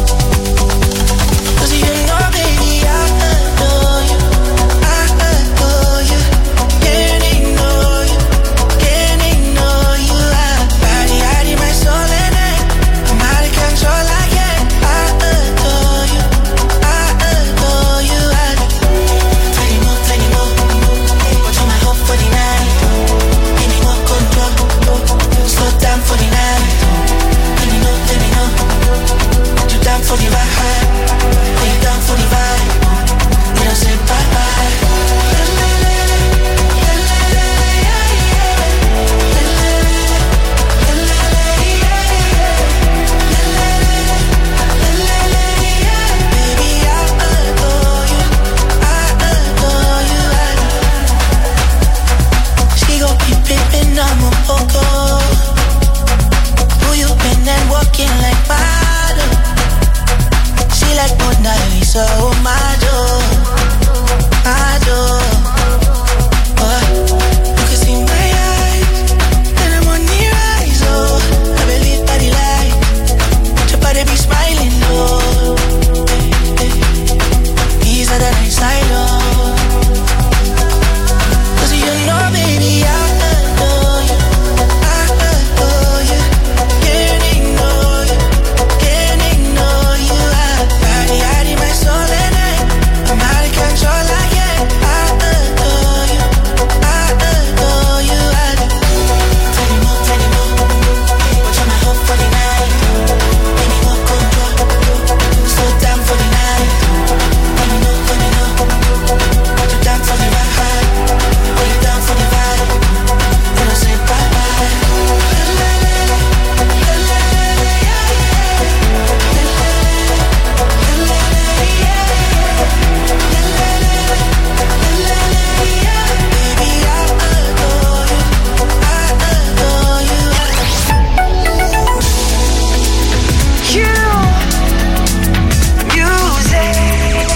Cause you know, baby, I adore you. I adore you. Can't ignore you. Can't ignore you. I body, I need my soul and I, I'm out of control, I can't. I adore you. I adore you. I tell you more, tell you more. But you're my hope for the night. Give me more control. Slow down for the night. Let me know, let me know. You down for the ride. You down for the vibe. We don't say bye-bye. Baby, I adore you. I adore you. She gon' be pimpin', I'm a poco. Who you been and walking like model? She like Mona Lisa, oh my door, my door. Oh, you can see my eyes, and I'm on the rise, oh. I believe by the light, your body be smiling, oh. These are the nights I love. Cause you know, baby, I adore you. I adore you. Can't ignore you. Can't ignore you. I body, I need my soul and I, I'm out of control, I can't. I adore you. I adore you. I tell you more, tell you more. But you're my hope for the night. Give me more control. Slow down for the night. Let me know, let me know. You're down for the ride. You're down for the vibe. We don't say bye-bye. Baby, I adore you. I adore you. You music.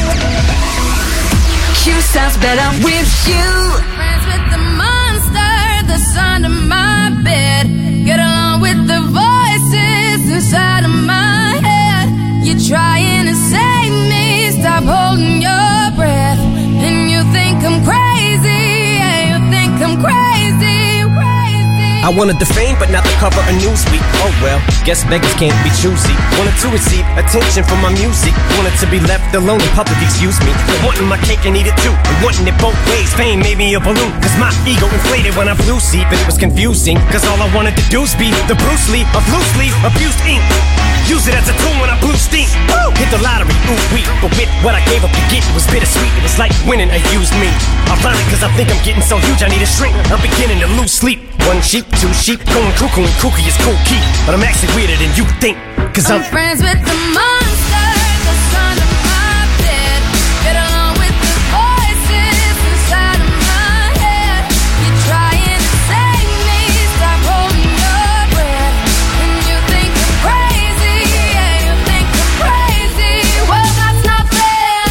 Q sounds better with you. Friends with the monster that's under my bed. Get along with the voices inside of my head. You're trying to save me. Stop holding your breath. And you think I'm crazy. Yeah, you think I'm crazy. Crazy. I wanted the fame, but not the cover of Newsweek. Oh well, guess beggars can't be choosy. Wanted to receive attention from my music. Wanted to be left alone in public, excuse me. But wanting my cake and eat it too. And wanting it both ways. Fame made me a balloon. Cause my ego inflated when I flew see. But it was confusing. Cause all I wanted to do was be the Bruce Lee of loosely abused ink. Use it as a tool when I blew steam. Woo! Hit the lottery, ooh wee. But with what I gave up to get, it was bittersweet. It was like winning a used me. Ironic, cause I think I'm getting so huge I need a shrink. I'm beginning to lose sleep. One sheep, two sheep, going cuckoo and kooky is cool key. But I'm actually weirder than you think. Cause I'm, I'm friends with the monster that's under my bed. Get along with the voices inside of my head. You're trying to save me. Stop holding your breath. And you think I'm crazy. Yeah, you think I'm crazy. Well, that's not fair.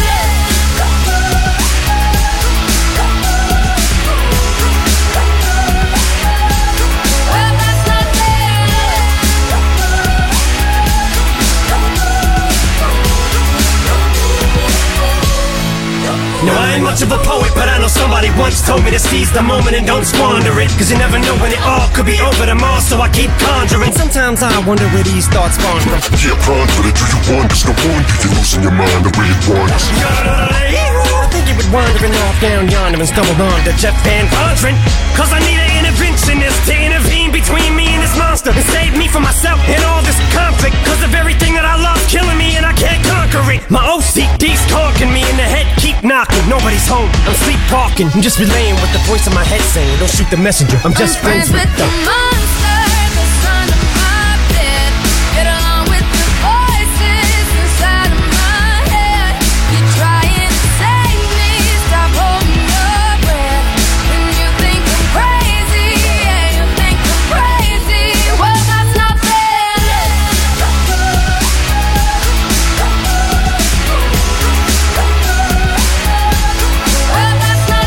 Well, that's not fair. no, I ain't much of a poet, but I know somebody once told me to seize the moment and don't squander it. Cause you never know when it all could be over tomorrow, so I keep conjuring. Sometimes I wonder where these thoughts spawn from. Yeah, ponder it, do you wonder? No wonder you're losing your mind the way it wanders. I think you were wandering off down yonder and stumbled on to Jeff Van Vondren. Cause I need an interventionist to intervene between me and this monster and save me from myself and all this conflict. Cause of everything that I love killing me and I can't conquer it. My O C tone. I'm sleepwalking, I'm just relaying what the voice in my head saying. Don't shoot the messenger, I'm just I'm friends with the monster that's under my bed. Get along with the voices inside of my head. You're trying to save me, stop holding your breath. When you think I'm crazy, yeah, you think I'm crazy. Well, that's not fair. Well, that's not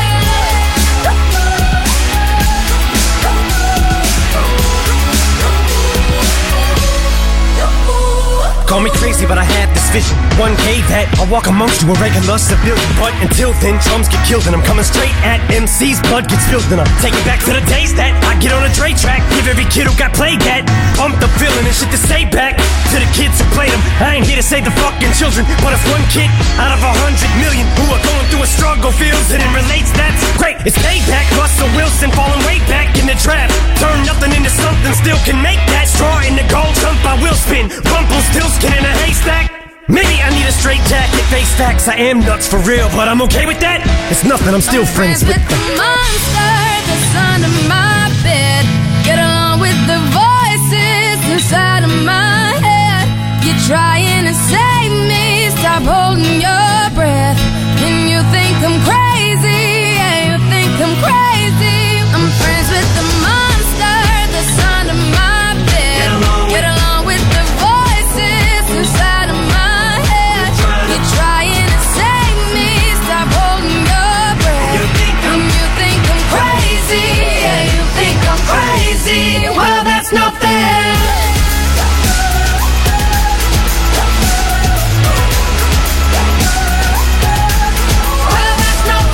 Call me crazy, but I had this vision. One day that I'll walk amongst you a regular civilian. But until then, drums get killed and I'm coming straight at M C's. Blood gets spilled and I'm taking back to the days that I get on a Dre track. Give every kid who got played that pumped up feeling and shit to say back to the kids who played them. I ain't here to save the fucking children, but if one kid out of a hundred million who are going through a struggle feels it and relates, that's great. It's payback. Russell Wilson falling way back in the draft. Turn nothing into something, still can make that. Straw in the gold jump, I will spin. Rumpelstiltskin in a haystack. Maybe I need a straight jacket, face facts. I am nuts for real, but I'm okay with that. It's nothing, I'm still I'm friends, friends with with the monster that's under my bed. Get along with the voices inside of my head. You're trying to save me, stop holding your breath. And you think I'm crazy, yeah, you think I'm crazy. I'm friends with the monster that's under my bed. Get along with the voices inside of my head. You're trying to save me, stop holding your breath. And you think I'm crazy, yeah, you think I'm crazy. Well, that's not fair. Well, that's not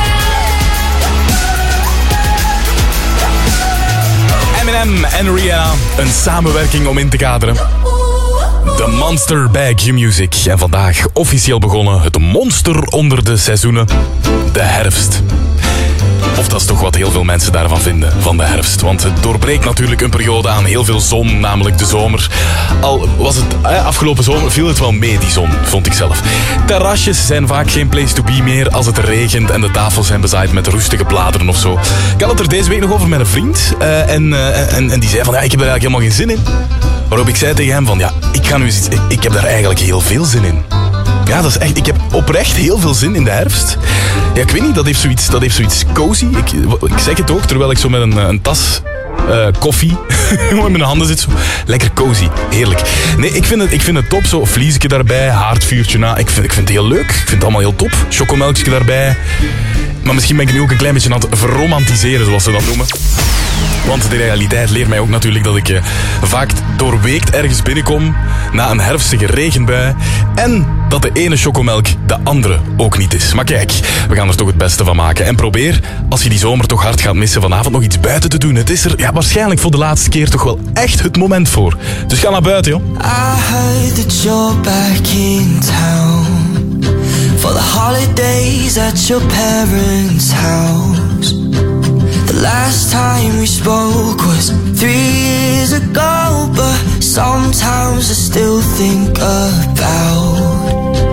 fair. Eminem en Rihanna, een samenwerking om in te kaderen. The Monster bij Q-Music. En vandaag officieel begonnen het monster onder de seizoenen, de herfst. Of dat is toch wat heel veel mensen daarvan vinden, van de herfst. Want het doorbreekt natuurlijk een periode aan heel veel zon, namelijk de zomer. Al was het eh, afgelopen zomer, viel het wel mee, die zon, vond ik zelf. Terrasjes zijn vaak geen place to be meer als het regent en de tafels zijn bezaaid met rustige bladeren of zo. Ik had het er deze week nog over met een vriend. Uh, en, uh, en, en die zei van, ja, ik heb er eigenlijk helemaal geen zin in. Waarop ik zei tegen hem van, ja, ik ga nu eens iets, ik, ik heb daar eigenlijk heel veel zin in. Ja, dat is echt, ik heb oprecht heel veel zin in de herfst. Ja, ik weet niet, dat heeft zoiets, dat heeft zoiets cozy. Ik, ik zeg het ook, terwijl ik zo met een, een tas uh, koffie in mijn handen zit. Zo. Lekker cozy, heerlijk. Nee, ik vind het, ik vind het top, zo vliesje daarbij, haardvuurtje na. Ik vind, ik vind het heel leuk, ik vind het allemaal heel top. Chocomelkje daarbij. Maar misschien ben ik nu ook een klein beetje aan het verromantiseren, zoals ze dat noemen. Want de realiteit leert mij ook natuurlijk dat ik uh, vaak doorweekt ergens binnenkom na een herfstige regenbui. En dat de ene chocomelk de andere ook niet is. Maar kijk, we gaan er toch het beste van maken. En probeer, als je die zomer toch hard gaat missen, vanavond nog iets buiten te doen. Het is er ja, waarschijnlijk voor de laatste keer toch wel echt het moment voor. Dus ga naar buiten, joh. I heard that you're back in town for the holidays at your parents' house. The last time we spoke was three years ago, but sometimes I still think about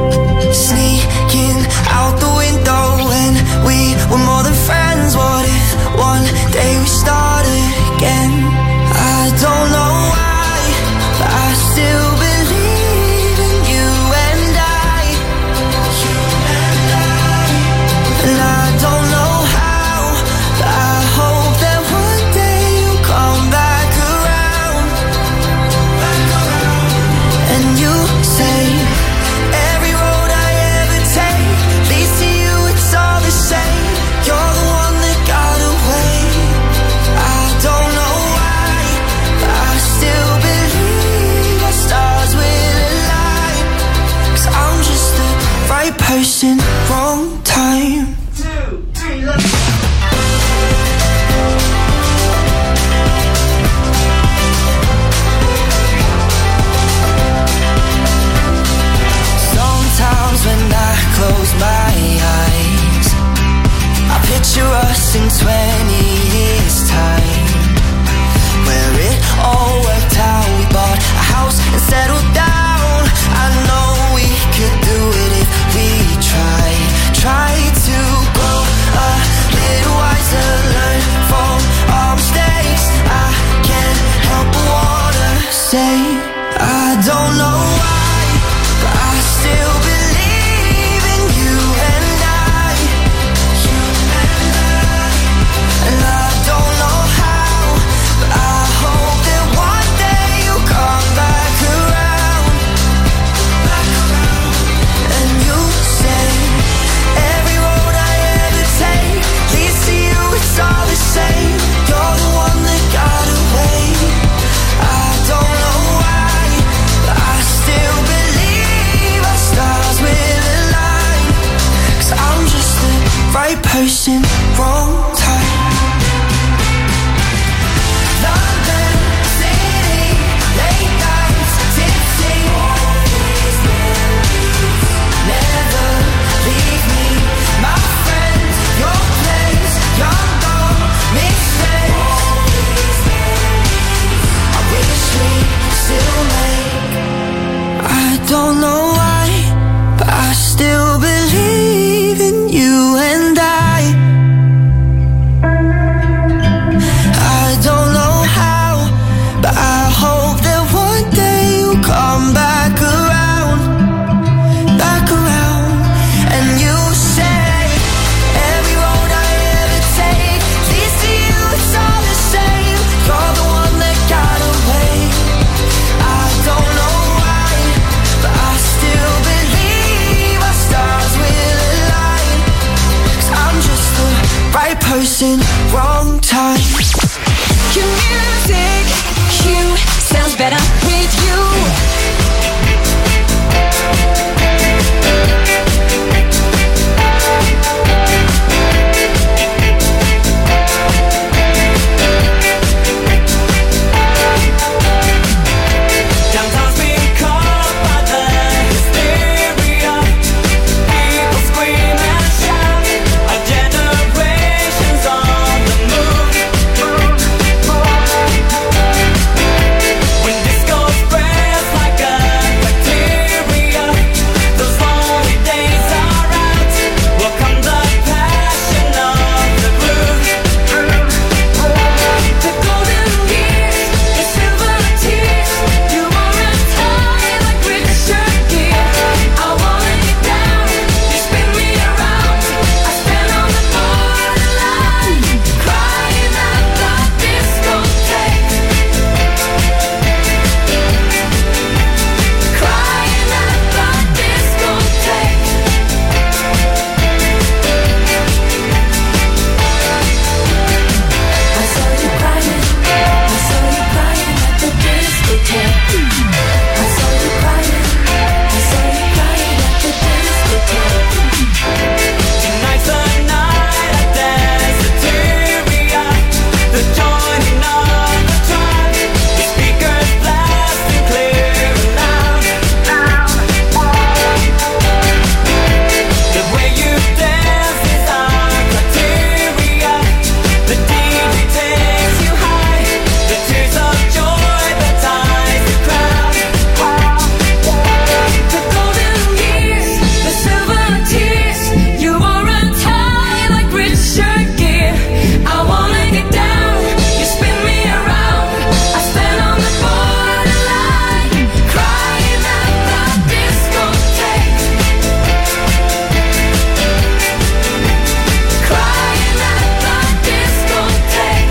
sneaking out the window when we were more than friends. What if one day we started again? I don't know why, but I still believe in you and I. You and I. And I don't know how, but I hope that one day you'll come back around. Back around. And you say every road I ever take leads to you, it's all the same. You're the one that got away. I don't know why, but I still believe our stars will align. 'Cause I'm just the right person, wrong time. Two, three, let's go. Sometimes when I close my eyes, I picture us in twenty years time, where it all worked out. We bought a house and settled down. I know we could do it if we tried. person, wrong time. London City, late nights, tipsy. Never leave me, my friend, your place, young dog, mistakes. I wish we still make. I don't know why, but I still believe in you and I. I don't know how, but I hope that one day you'll come back around, back around. And you say every road I ever take leads to you, it's all the same. You're the one that got away. I don't know why, but I still believe our stars will align. 'Cause I'm just the right person, wrong time. Q music, Q sounds better with you. Downtown's been caught by the hysteria. People scream and shout. A generation's on the move. When disco spreads like a bacteria, those lonely days are out. Will come the passion of the groove. The golden years, the silver tears, you are untied like Richard Gere. I wanna get down, you spin me around. I stand on the borderline, crying at the discotheque. Crying at the discotheque. I saw you crying, I saw you crying at the discotheque. I saw you crying, I saw you crying at the discotheque. Tonight's the night at Danceteria. The joining of the tribe. The speakers blasting clear and loud. The way you dance is our criteria. The D J takes you high. The tears of joy that ties the crowd. The golden years, the silver tears, you are untied like Richard Gere. I wanna get down, you spin me around. I stand on the borderline, crying at the discotheque. Crying at the discotheque.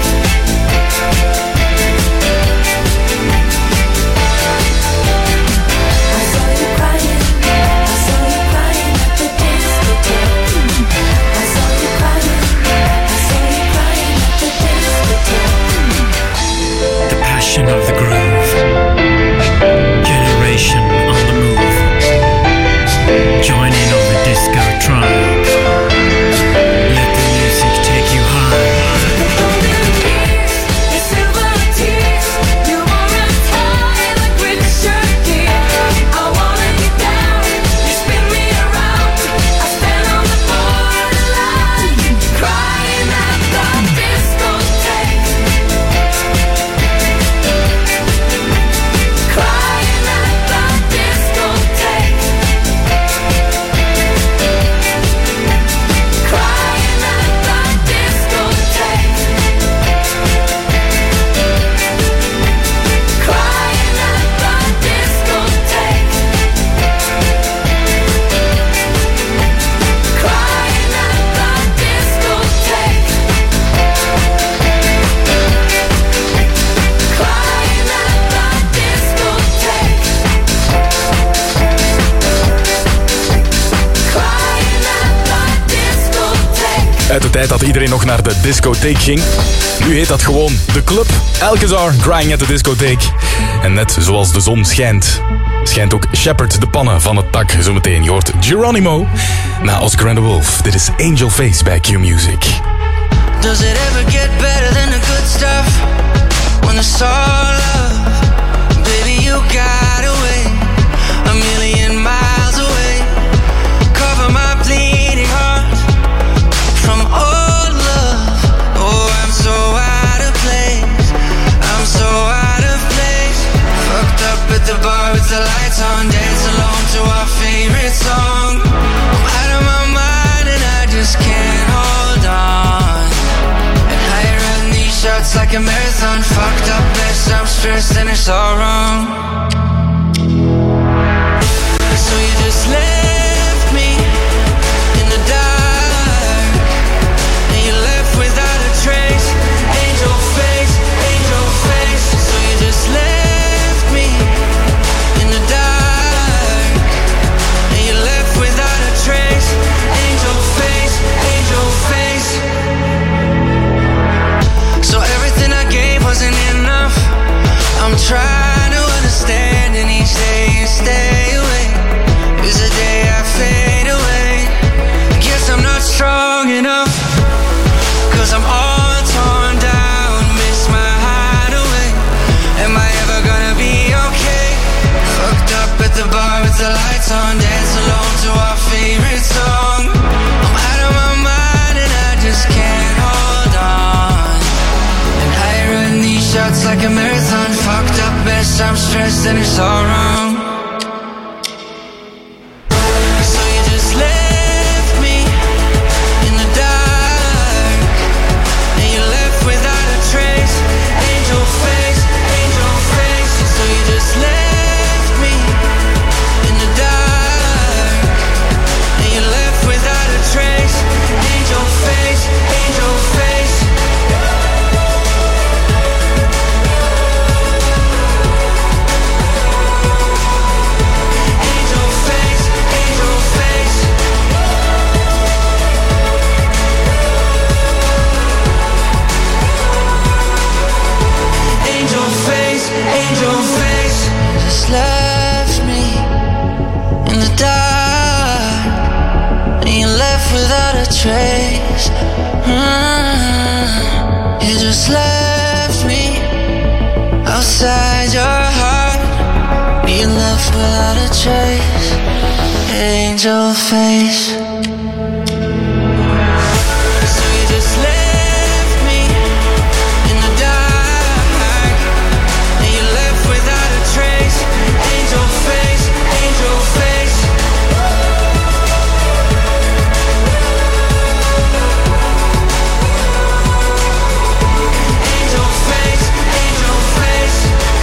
I saw you crying, I saw you crying at the discotheque. I saw you crying, I saw you crying at the discotheque. The passion of the groove. Generation on the move. Joining of the disco tribe. Let the music take you high. The silver tears, you are untied like Richard Gere. I wanna get down, you spin me around. I stand on the borderline, crying at the discotheque. Crying at the discotheque. Crying at the discotheque. Crying at the discotheque. Crying at the discotheque. Crying at the discotheque. Crying at the discotheque. Uit de tijd dat iedereen nog naar de discotheek ging. Nu heet dat gewoon de club. Alcazar, Crying at the Discotheek. En net zoals de zon schijnt, schijnt ook Shepard de pannen van het dak. Zometeen, je hoort Geronimo. Na Oscar and the Wolf, dit is Angel Face bij Q Music. Does it ever get better than the good stuff? When it's all love, baby, you got away a million miles away. Cover my bleeding heart from old love. Oh, I'm so out of place. I'm so out of place. Fucked up at the bar with the lights on, dance alone to our favorite song. I'm out of my mind and I just can't hold on. And I run these shots like a marathon. Fucked up, mess, I'm stressed and it's all wrong. So you just left me in the dark, and you left without a trace. Angel face, angel face. So you just left me in the dark, and you left without a trace. Angel face, angel face. So everything I gave wasn't enough. I'm trying to understand, and each day you stay away is a day I fade away. Guess I'm not strong enough, cause I'm all torn down, miss my hideaway. Am I ever gonna be okay? Fucked up at the bar with the lights on, dance alone to our favorite song. I'm out of my mind and I just can't hold on. And I run these shots like a marathon. Fucked up mess, I'm stressed and it's all wrong. So you just left me in the dark, and you left without a trace. Angel face, angel face. So you just left me in the dark, and you left without a trace. Angel face, angel face. Angel face, angel face. Angel face, angel face. Just left me in the dark, and you left without a trace. Mm. You just left me outside your heart. You left without a trace. Angel face. So you just left me in the dark, and you left without a trace. Angel face, angel face. Angel face, angel face.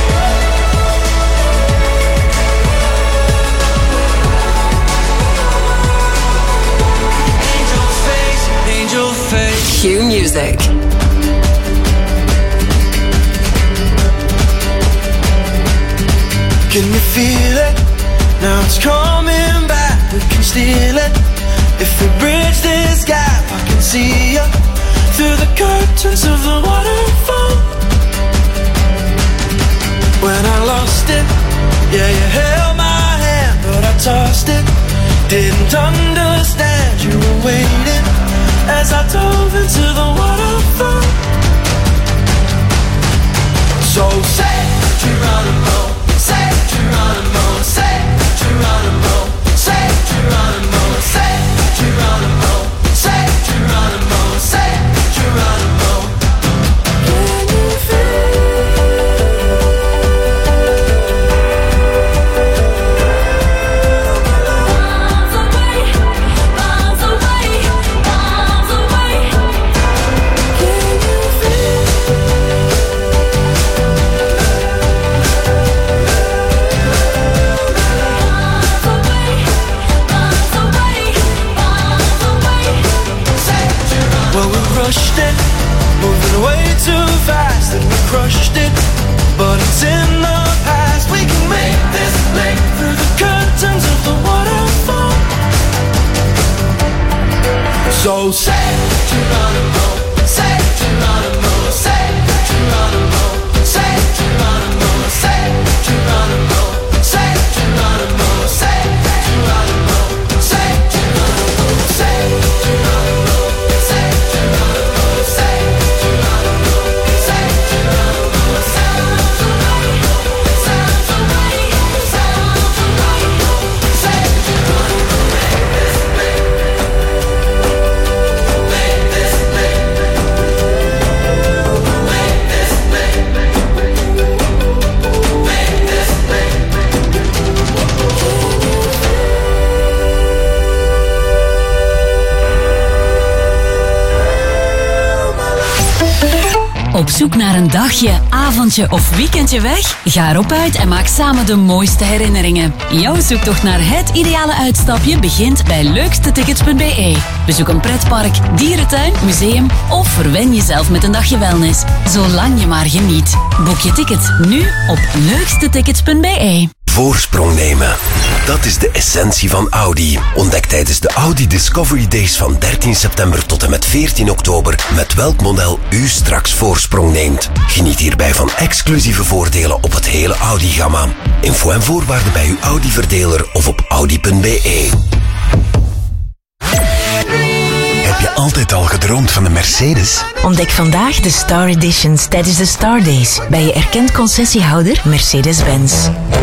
Angel face, angel face. Q Music. Can you feel it? Now it's coming back, we can steal it. If we bridge this gap, I can see you through the curtains of the waterfall. When I lost it, yeah, you held my hand, but I tossed it. Didn't understand you were waiting as I dove into the waterfall. So say Geronimo, say Geronimo, say Geronimo, say Geronimo, say Geronimo, say Geronimo, say Geronimo. Can you rushed it, moving way too fast, and we crushed it. But it's in the past. We can make this leap through the curtains of the waterfall. So say Geronimo, say Geronimo, say Geronimo, say Geronimo, say Geronimo, say Geronimo. zoek naar een dagje, avondje of weekendje weg? Ga erop uit en maak samen de mooiste herinneringen. Jouw zoektocht naar het ideale uitstapje begint bij leukste tickets punt b e. Bezoek een pretpark, dierentuin, museum of verwen jezelf met een dagje wellness. Zolang je maar geniet. Boek je ticket nu op leukste tickets punt b e. Voorsprong nemen. Dat is de essentie van Audi. Ontdek tijdens de Audi Discovery Days van dertien september tot en met veertien oktober met welk model u straks voorsprong neemt. Geniet hierbij van exclusieve voordelen op het hele Audi-gamma. Info en voorwaarden bij uw Audi-verdeler of op audi punt b e. Heb je altijd al gedroomd van een Mercedes? Ontdek vandaag de Star Editions tijdens de Star Days bij je erkend concessiehouder Mercedes-Benz.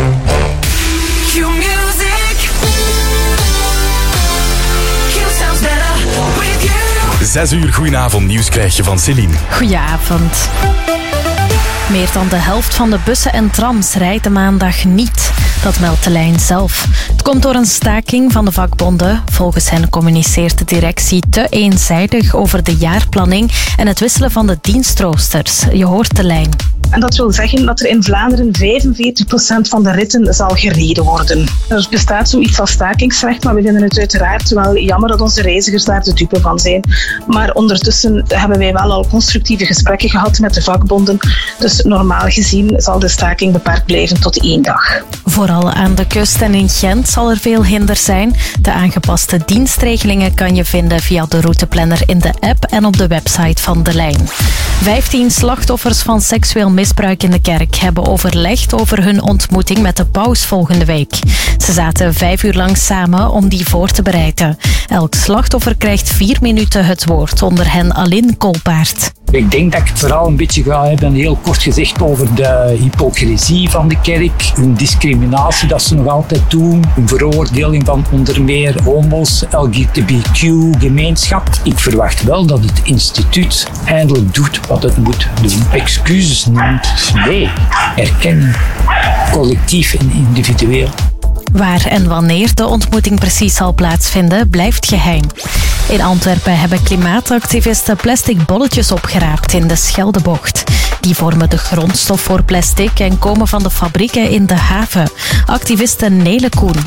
Zes uur, goedenavond, nieuws krijg je van Celine. Goedenavond. Meer dan de helft van de bussen en trams rijdt de maandag niet. Dat meldt de lijn zelf. Het komt door een staking van de vakbonden. Volgens hen communiceert de directie te eenzijdig over de jaarplanning en het wisselen van de dienstroosters. Je hoort de lijn. En dat wil zeggen dat er in Vlaanderen vijfenveertig procent van de ritten zal gereden worden. Er bestaat zoiets als stakingsrecht, maar we vinden het uiteraard wel jammer dat onze reizigers daar de dupe van zijn. Maar ondertussen hebben wij wel al constructieve gesprekken gehad met de vakbonden. Dus normaal gezien zal de staking beperkt blijven tot één dag. Vooral aan de kust en in Gent zal er veel hinder zijn. De aangepaste dienstregelingen kan je vinden via de routeplanner in de app en op de website van De Lijn. Vijftien slachtoffers van seksueel misbruik in de kerk hebben overlegd over hun ontmoeting met de paus volgende week. Ze zaten vijf uur lang samen om die voor te bereiden. Elk slachtoffer krijgt vier minuten het woord, onder hen Aline Kolpaert. Ik denk dat ik het vooral een beetje ga hebben, heel kort gezegd, over de hypocrisie van de kerk, hun discriminatie dat ze nog altijd doen, hun veroordeling van onder meer homo's, L G B T Q-gemeenschap. Ik verwacht wel dat het instituut eindelijk doet wat het moet doen. Excuses niet, nee, erkenning, collectief en individueel. Waar en wanneer de ontmoeting precies zal plaatsvinden, blijft geheim. In Antwerpen hebben klimaatactivisten plastic bolletjes opgeraapt in de Scheldebocht. Die vormen de grondstof voor plastic en komen van de fabrieken in de haven. Activiste Nele Koen